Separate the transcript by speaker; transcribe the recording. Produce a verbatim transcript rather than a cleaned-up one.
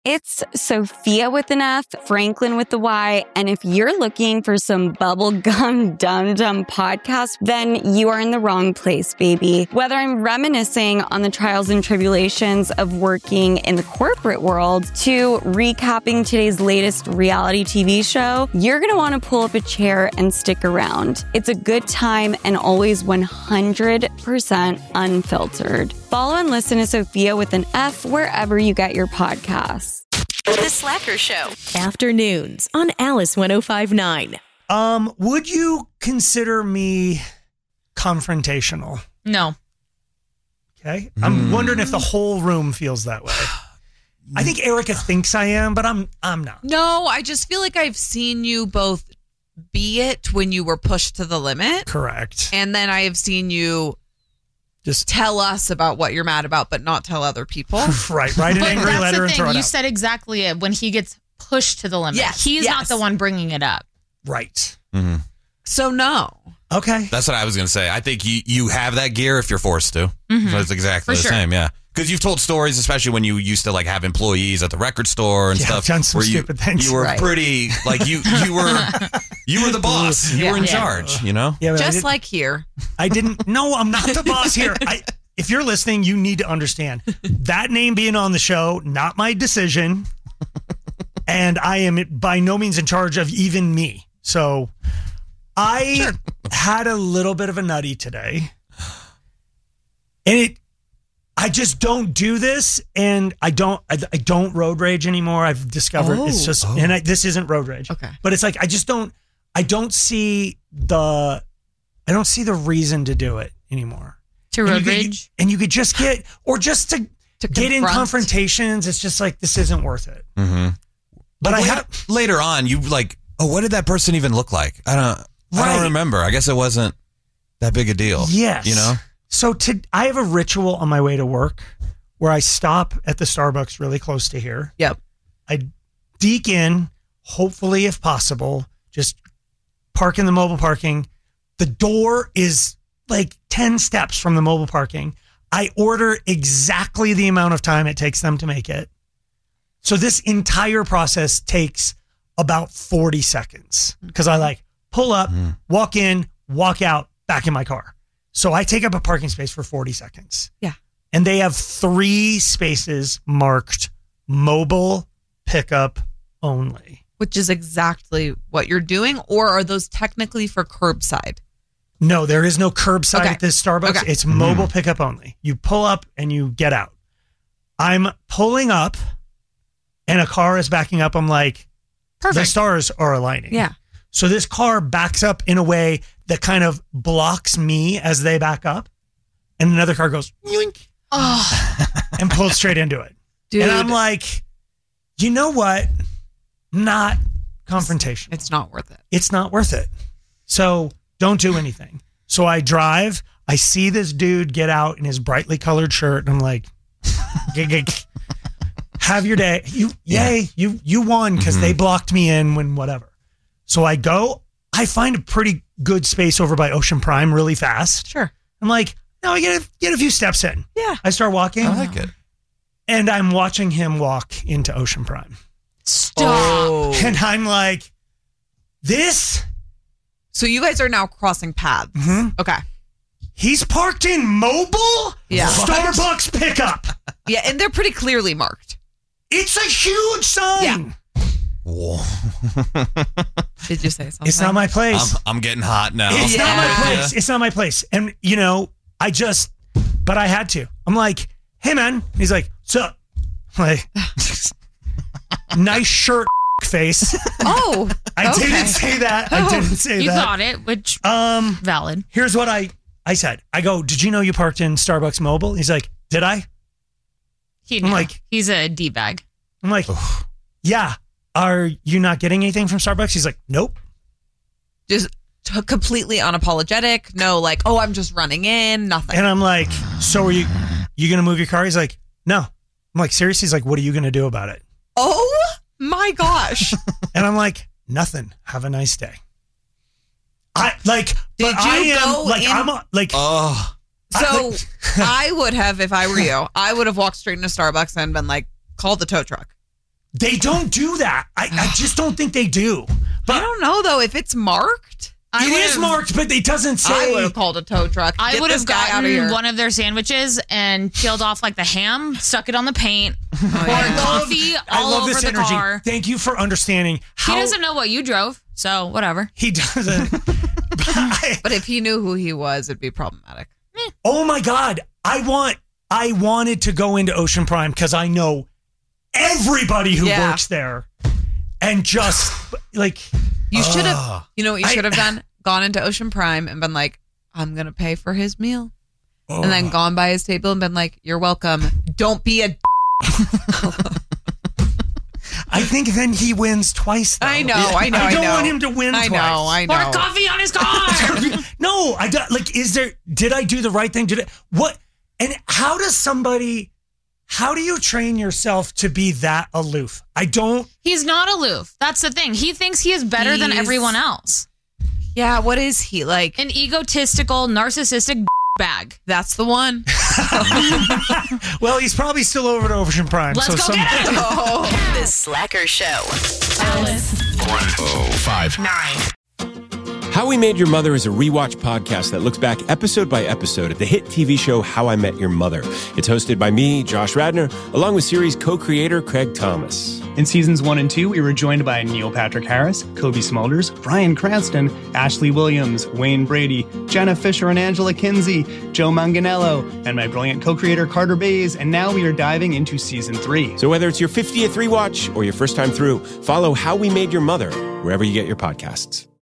Speaker 1: It's Sophia with an F, Franklin with the Y, and if you're looking for some bubblegum dum-dum podcast, then you are in the wrong place, baby. Whether I'm reminiscing on the trials and tribulations of working in the corporate world to recapping today's latest reality T V show, you're going to want to pull up a chair and stick around. It's a good time and always one hundred percent unfiltered. Follow and listen to Sophia with an F wherever you get your podcasts.
Speaker 2: The Slacker Show.
Speaker 3: Afternoons on Alice one oh five point nine.
Speaker 4: Um, would you consider me confrontational?
Speaker 5: No.
Speaker 4: Okay. I'm mm. wondering if the whole room feels that way. I think Erica thinks I am, but I'm I'm not.
Speaker 5: No, I just feel like I've seen you both be it when you were pushed to the limit.
Speaker 4: Correct.
Speaker 5: And then I have seen you
Speaker 4: just
Speaker 5: tell us about what you're mad about, but not tell other people.
Speaker 4: Right. Write an
Speaker 6: but
Speaker 4: angry
Speaker 6: that's
Speaker 4: letter
Speaker 6: the
Speaker 4: and
Speaker 6: thing.
Speaker 4: throw it
Speaker 6: You
Speaker 4: out.
Speaker 6: said exactly it. When he gets pushed to the limit,
Speaker 5: Yes,
Speaker 6: he's
Speaker 5: yes.
Speaker 6: not the one bringing it up.
Speaker 4: Right.
Speaker 7: Mm-hmm.
Speaker 5: So no.
Speaker 4: Okay.
Speaker 7: That's what I was going to say. I think you, you have that gear if you're forced to.
Speaker 6: Mm-hmm.
Speaker 7: So it's exactly
Speaker 6: For
Speaker 7: the
Speaker 6: sure.
Speaker 7: same, yeah. Because you've told stories, especially when you used to like have employees at the record store and
Speaker 4: Yeah,
Speaker 7: stuff.
Speaker 4: I've done some
Speaker 7: where you,
Speaker 4: stupid things.
Speaker 7: You were
Speaker 5: Right.
Speaker 7: pretty, like you you were you were the boss. You
Speaker 5: Yeah.
Speaker 7: were in
Speaker 5: Yeah.
Speaker 7: charge, you know?
Speaker 4: Yeah, but I
Speaker 5: Just
Speaker 4: didn't-
Speaker 5: like here.
Speaker 4: I didn't. No, I'm not the boss here. I, if you're listening, you need to understand that name being on the show, not my decision. And I am by no means in charge of even me. So I
Speaker 5: Sure.
Speaker 4: had a little bit of a nutty today. And it, I just don't do this. And I don't, I, I don't road rage anymore. I've discovered
Speaker 5: Oh.
Speaker 4: it's just,
Speaker 7: Oh.
Speaker 4: and I, this isn't road rage.
Speaker 5: Okay.
Speaker 4: But it's like, I just don't, I don't see the, I don't see the reason to do it anymore.
Speaker 6: To
Speaker 4: And you
Speaker 6: road
Speaker 4: could-
Speaker 6: rage?
Speaker 4: and you could just get, or just to,
Speaker 5: To
Speaker 4: get in
Speaker 5: confront.
Speaker 4: confrontations. It's just like, this isn't worth it.
Speaker 7: Mm-hmm.
Speaker 4: But I
Speaker 7: later,
Speaker 4: have,
Speaker 7: later on, you like, oh, what did that person even look like? I don't, I
Speaker 4: Right.
Speaker 7: don't remember. I guess it wasn't that big a deal.
Speaker 4: yes.
Speaker 7: You know?
Speaker 4: So to, I have a ritual on my way to work where I stop at the Starbucks really close to here.
Speaker 5: Yep.
Speaker 4: I deke in, hopefully if possible, just park in the mobile parking. The door is like ten steps from the mobile parking. I order exactly the amount of time it takes them to make it. So this entire process takes about forty seconds because I like pull up,
Speaker 7: Mm.
Speaker 4: walk in, walk out, back in my car. So I take up a parking space for forty seconds.
Speaker 5: Yeah.
Speaker 4: And they have three spaces marked mobile pickup only.
Speaker 5: Which is exactly what you're doing, or are those technically for curbside?
Speaker 4: No, there is no curbside
Speaker 5: Okay.
Speaker 4: at this Starbucks.
Speaker 5: Okay.
Speaker 4: It's mobile pickup only. You pull up and you get out. I'm pulling up and a car is backing up. I'm like, the
Speaker 5: Perfect.
Speaker 4: stars are aligning.
Speaker 5: Yeah.
Speaker 4: So this car backs up in a way that kind of blocks me as they back up. And another car goes yoink
Speaker 5: Oh,
Speaker 4: and pulls straight into it.
Speaker 5: dude.
Speaker 4: And I'm like, you know what? Not confrontation.
Speaker 5: It's not worth it.
Speaker 4: It's not worth it. So don't do anything. So I drive. I see this dude get out in his brightly colored shirt. And I'm like, "Gig, gig. Have your day. You, yay, you, you won because they blocked me in when whatever. So I go, I find a pretty good space over by Ocean Prime really fast.
Speaker 5: Sure.
Speaker 4: I'm like, no, I get a, get a few steps in.
Speaker 5: Yeah.
Speaker 4: I start walking.
Speaker 7: I like it.
Speaker 4: And I'm watching him walk into Ocean Prime.
Speaker 5: Stop.
Speaker 7: Oh.
Speaker 4: And I'm like, this,
Speaker 5: So you guys are now crossing paths.
Speaker 4: Mhm.
Speaker 5: Okay.
Speaker 4: he's parked in mobile
Speaker 5: Yeah.
Speaker 4: Starbucks pickup.
Speaker 5: Yeah, and they're pretty clearly marked.
Speaker 4: It's a huge sign.
Speaker 7: Whoa.
Speaker 5: Did you say something?
Speaker 4: It's not my place.
Speaker 7: I'm, I'm getting hot now.
Speaker 4: It's not my
Speaker 5: Yeah.
Speaker 4: place. It's not my place. And, you know, I just, but I had to. I'm like, hey, man. He's like, what's up? I'm like, nice shirt, face.
Speaker 5: Oh,
Speaker 4: I
Speaker 5: okay.
Speaker 4: didn't say that. I didn't say
Speaker 6: You
Speaker 4: that.
Speaker 6: got it, which
Speaker 4: Um,
Speaker 6: valid.
Speaker 4: here's what I, I said. I go, did you know you parked in Starbucks Mobile? He's like, did I?
Speaker 6: He
Speaker 4: I'm
Speaker 6: knew.
Speaker 4: like-
Speaker 6: He's a D-bag.
Speaker 4: I'm like, yeah. Are you not getting anything from Starbucks? He's like, nope.
Speaker 5: Just t- completely unapologetic. No, like, oh, I'm just running in. Nothing.
Speaker 4: And I'm like, so are you, you going to move your car? He's like, no. I'm like, seriously? He's like, what are you going to do about it?
Speaker 5: Oh my gosh.
Speaker 4: And I'm like, nothing. Have a nice day. I like,
Speaker 5: Did
Speaker 4: but
Speaker 5: you
Speaker 4: I am
Speaker 5: go
Speaker 4: like,
Speaker 5: in-
Speaker 4: I'm a, like,
Speaker 7: Oh.
Speaker 5: So I would have, if I were you, I would have walked straight into Starbucks and been like, call the tow truck.
Speaker 4: They don't do that. I, I just don't think they do. But
Speaker 5: I don't know though if it's marked.
Speaker 6: I
Speaker 4: it is
Speaker 6: would've-
Speaker 4: marked, but it doesn't
Speaker 5: I would
Speaker 4: say.
Speaker 5: have called a tow truck.
Speaker 6: I
Speaker 5: Get
Speaker 6: would
Speaker 5: this
Speaker 6: have
Speaker 5: guy out of here.
Speaker 6: gotten one of their sandwiches and peeled off like the ham, stuck it on the paint, poured
Speaker 5: yeah.
Speaker 6: coffee
Speaker 4: I
Speaker 6: all
Speaker 4: love
Speaker 6: over
Speaker 4: this
Speaker 6: the
Speaker 4: energy.
Speaker 6: car.
Speaker 4: Thank you for understanding how
Speaker 6: He doesn't know what you drove, so whatever.
Speaker 4: he doesn't. But I-
Speaker 5: But if he knew who he was, it'd be problematic.
Speaker 4: oh my God. I want, I wanted to go into Ocean Prime because I know everybody who
Speaker 5: Yeah.
Speaker 4: works there and just like,
Speaker 5: You should have,
Speaker 4: Ugh.
Speaker 5: you know what you
Speaker 4: I-
Speaker 5: should have done? Gone into Ocean Prime and been like, I'm going to pay for his meal.
Speaker 4: oh.
Speaker 5: And then gone by his table and been like, you're welcome. Don't be a.
Speaker 4: I think then he wins twice. Though.
Speaker 5: I know, I know,
Speaker 4: I
Speaker 5: I
Speaker 4: don't
Speaker 5: know.
Speaker 4: want him to win
Speaker 5: I
Speaker 4: twice.
Speaker 5: know, I know.
Speaker 6: Pour coffee on his car.
Speaker 4: No, I got like, is there, did I do the right thing? Did it, what, and how does somebody, how do you train yourself to be that aloof? I don't,
Speaker 6: He's not aloof. That's the thing. He thinks he is better than
Speaker 5: He's-
Speaker 6: everyone else.
Speaker 5: Yeah, what is he like?
Speaker 6: An egotistical, narcissistic bag.
Speaker 5: That's the one.
Speaker 4: well, he's probably still over to Ocean Prime.
Speaker 6: Let's
Speaker 4: so
Speaker 6: go
Speaker 4: some-
Speaker 6: get him.
Speaker 2: The Slacker Show.
Speaker 8: How We Made Your Mother is a rewatch podcast that looks back episode by episode at the hit T V show How I Met Your Mother. It's hosted by me, Josh Radner, along with series co-creator Craig Thomas.
Speaker 9: In seasons one and two, we were joined by Neil Patrick Harris, Kobe Smulders, Bryan Cranston, Ashley Williams, Wayne Brady, Jenna Fisher and Angela Kinsey, Joe Manganiello, and my brilliant co-creator Carter Bays. And now we are diving into season three.
Speaker 8: So whether it's your fiftieth rewatch or your first time through, follow How We Made Your Mother wherever you get your podcasts.